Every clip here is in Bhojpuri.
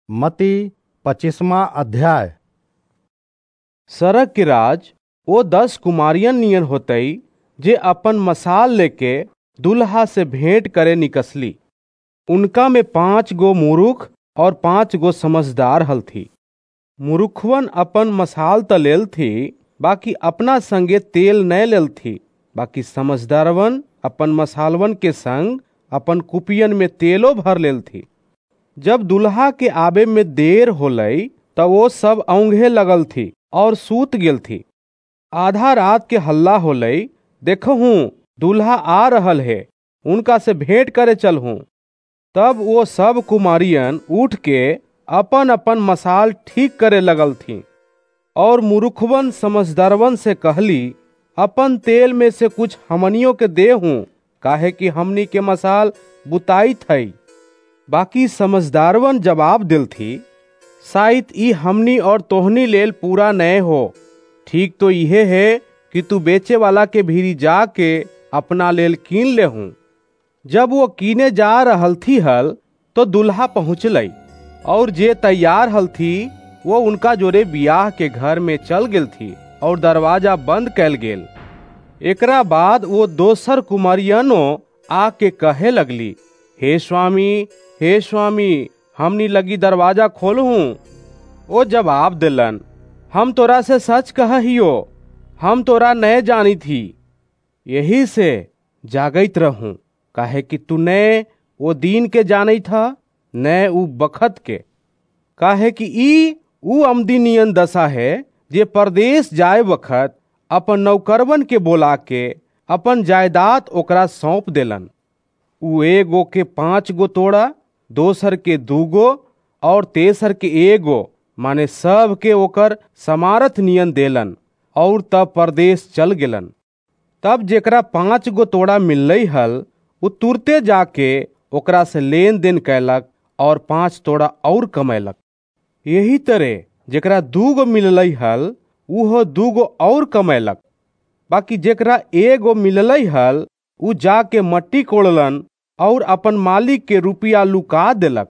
मत्ती 25वां अध्याय। सरक के राज ओ 10 कुमारियन नियन होतई जे अपन मसाल लेके दुल्हा से भेंट करे निकसली। उनका में 5 गो मूर्ख और 5 गो समझदार हल थी। मूर्खवन अपन मसाल त लेल थी, बाकी अपना संगे तेल न लेल थी। बाकी समझदारवन अपन मसालवन के संग अपन कुपियन में तेलो भर लेल थी। जब दुल्हा के आबे में देर होलई त वो सब औंघे लगल थी और सूत गेल थी। आधा रात के हल्ला होलई, देखहूं दुल्हा आ रहल है, उनका से भेंट करे चलहूं। तब वो सब कुमारियन उठ के अपन अपन मसाल ठीक करे लगल थी। और मूर्खवन समझदारवन से कहली, अपन तेल में से कुछ हमनियों के देहूं, काहे कि हमनी के मसाल बुताई थई। बाकी समझदारवन जवाब दिल थी, शायद ई हमनी और तोहनी लेल पूरा नए हो। ठीक तो यह है कि तू बेचे वाला के भीरी जाके अपना लेल कीन लेहूं। जब वो कीने जा रहल थी हल तो दुल्हा पहुँचलई, और जे तैयार हल थी वो उनका जोरे बियाह के घर में चल गेल थी और दरवाजा बंद कैल गेल। एकरा बाद वो दोसर कुमारियनो आके कहे लगली, हे स्वामी, हमनी लगी दरवाजा खोलहूं। ओ जवाब दिलन, हम तोरा से सच कहियो, हम तोरा नए जानी थी। यही से जागैत रहूं, काहे कि तू नए वो दिन के जानी था, नए उ बखत के। काहे कि ई उ अमदी नियन दशा है जे परदेश जाए वक्त अपन नौकरवन के बोला के अपन जायदाद ओकरा सौंप देलन। उ एगो के 5 गो तोड़ा, दोसर के 2 गो और तेसर के 1 गो, माने सब के ओकर समारथ नियन देलन, और तब परदेश चल गेलन। तब जेकरा 5 गो तोड़ा मिललई हल, उ तुरते जाके ओकरा से लेन देन कैलक और 5 तोड़ा और कमैलक। यही तरह जेकरा 2 गो मिललई हल, उहो 2 गो और कमैलक। बाकी जेकरा 1 गो मिललई हल, उ जाके मट्टी कोड़लन और अपन मालिक के रुपया लुका देलक।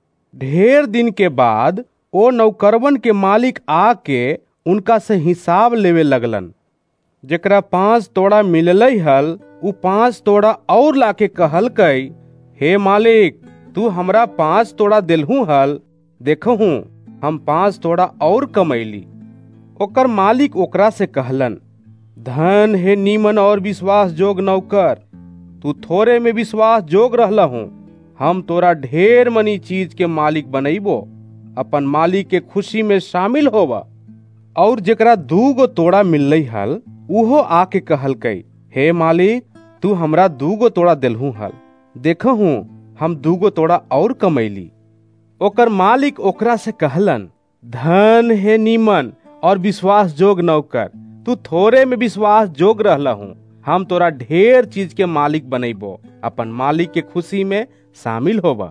ढेर दिन के बाद ओ नौकरवन के मालिक आके उनका से हिसाब लेवे लगलन। जेकरा 5 तोड़ा मिललई हल, उ 5 तोड़ा और लाके कहलकई, हे मालिक, तू हमरा 5 तोड़ा देलहूं हल, देखहूं हम 5 तोड़ा और कमैली। ओकर मालिक ओकरा से कहलन, धन हे नीमन और विश्वास जोग नौकर, तू थोड़े में विश्वास जोग रहलहूं, हम तोरा ढेर मनी चीज के मालिक बनैबो, अपन मालिक के खुशी में शामिल होवा। और जेकरा 2 गो तोड़ा मिललई हल, उहो आके कहलकई, हे मालिक, तू हमरा 2 गो तोड़ा देलहूं हल, देखहूं हम 2 गो तोड़ा और कमैली। ओकर मालिक ओकरा से कहलन, धन हे नीमन और विश्वास जोग नौकर, तू थोड़े में विश्वास जोग रहलहूं, हम तोरा ढेर चीज के मालिक बनैबो, अपन मालिक के खुशी में शामिल होबा।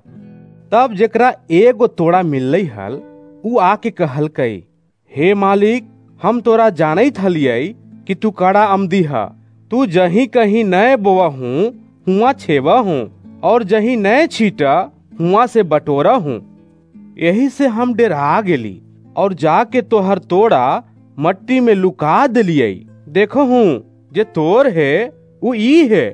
तब जेकरा 1 गो तोड़ा मिललई हल, उ आके कहलकई, हे मालिक, हम तोरा जानैत हलियै कि तू कड़ा अमदी हा। तू जहीं कहीं नए बोवा हूँ, हुआ छेवा हूँ, और जहीं नए छीटा, हुआ से बटोरा हूँ। यही से हम डेरा गेली और जाके तोहर तोड़ा मट्टी में लुका दिलियै। देखहूं जे तोर है उ ई है।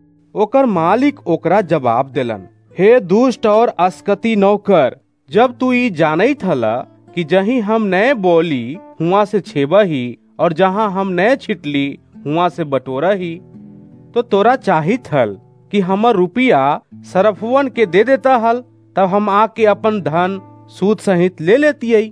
ओकर मालिक ओकरा जवाब देलन, हे दुष्ट और अस्कती नौकर, जब तू ई जानैत हला कि जहीं हम नए बोली हुआ से छेबही और जहां हम नए छिटली हुआ से बटोरही, तो तोरा चाहित हल कि हमर रुपया सरफवन के दे देता हल, तब हम आके अपन धन सूद सहित ले लेतियै।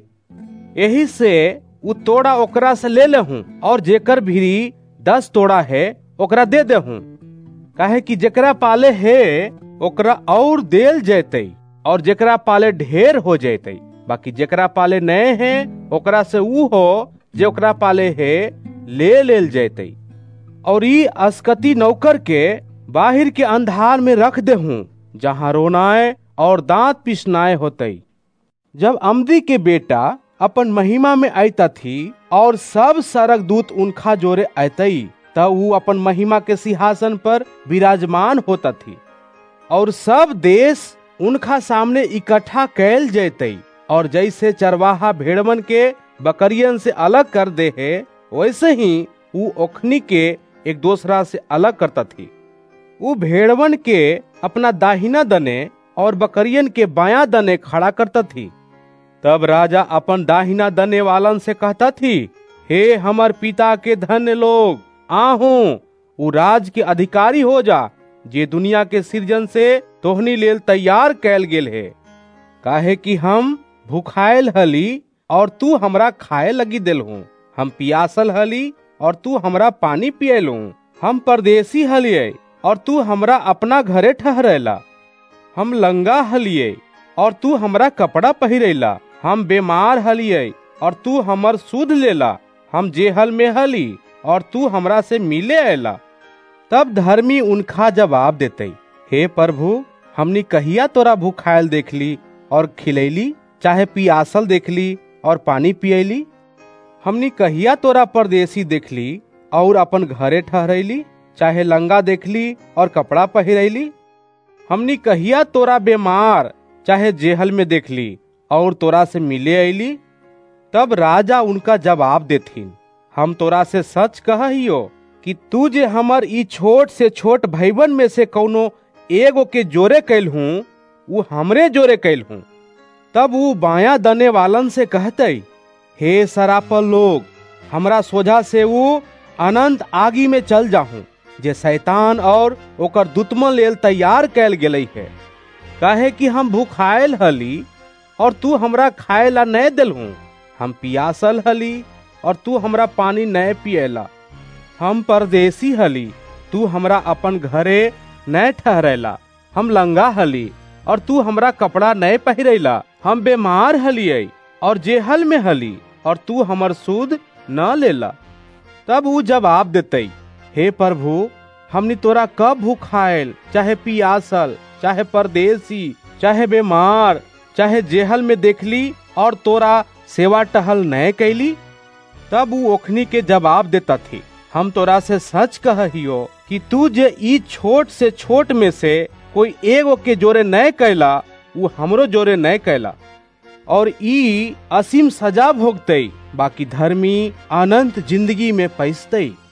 यही से उ तोड़ा ओकरा से ले लेहूं, और जेकर भीरी 10 तोड़ा है ओकरा दे देहूं। काहे कि जेकरा पाले है ओकरा और देल जैतई, और जेकरा पाले ढेर हो जैतई। बाकी जेकरा पाले नए हैं ओकरा से ऊ हो जे ओकरा पाले है ले लेल जैतई। और ई अस्कती नौकर के बाहर के अंधार में रख देहूं, जहां रोनाए और दांत पिसनाए होतई। जब अमदी के बेटा अपन महिमा में आयता थी और सब सरक दूत उनका जोरे आयतई, तब वो अपन महिमा के सिंहासन पर विराजमान होता थी, और सब देश उनका सामने इकट्ठा कैल जैतई, और जैसे चरवाहा भेड़वन के बकरियन से अलग कर दे है, वैसे ही ऊ ओखनी के एक दूसरा से अलग करता थी। ऊ भेड़वन के अपना दाहिना दने और बकरियन के बायां दने खड़ा करता थी। तब राजा अपन दाहिना दने वालन से कहता थी, हे हमर पिता के धन्य लोग, आहू ऊ राज के अधिकारी हो जा, जे दुनिया के सृजन से तोहनी लेल तैयार कैल गेल है। काहे कि हम भूखायल हली और तू हमरा खाए लगी देलहूं, हम पियासल हली और तू हमरा पानी पियलू, हम परदेसी हलिये और तू हमरा अपना घरे ठहरेला, हम लंगा हलिये और तू हमरा कपड़ा पहिरेला, हम बीमार हलिये और तू हमर सुध लेला, हम जेहल में हली और तू हमरा से मिले अला। तब धर्मी उनका जवाब देते, हे प्रभु, हमनी कहिया तोरा भूखायल देखली और खिलैली, चाहे पियासल देखली और पानी पियली? हमनी कहिया तोरा परदेसी देखली और अपन घरे ठहरैली, चाहे लंगा देखली और कपड़ा पहिरैली? हमनी कहिया तोरा बीमार चाहे जेहल में देखली और तोरा से मिले अली? तब राजा उनका जवाब देथिन, हम तोरा से सच कहियो कि तू जे हमर ई छोट से छोट भाईबन में से कौनो एगो के जोरे कैल हूँ, वो हमरे जोरे कैल हूँ। तब वो बायां दने वालन से कहते, हे सराफल लोग, हमरा सोझा से वो अनंत आगी में चल जाहूं, जे शैतान और ओकर दुश्मन लेल तैयार कैल गेलै है। काहे कि हम भूखायल हली और तू हमरा खाए ला नहीं देलहूं, हम पियासल हली और तू हमरा पानी नहीं पियला, हम परदेसी हली, तू हमरा अपन घरे नहीं ठहरेला, हम लंगा हली और तू हमरा कपड़ा नहीं पहिरेला, हम बीमार हलिये और जेहल में हली और तू हमर सुध न लेला। तब वो जवाब देते, हे प्रभु, हमनी तोरा कब भूखायल चाहे पियासल चाहे परदेसी चाहे बीमार चाहे जेहल में देखली और तोरा सेवा टहल नहीं कैली? तब वो ओखनी के जवाब देता थी, हम तोरा से सच कहियो कि तू जे ई छोट से छोट में से कोई एगो के जोरे नहीं कैला, वो हमरो जोरे नहीं कैला। और ई असीम सजा भोगते, बाकी धर्मी अनंत जिंदगी में पैसते।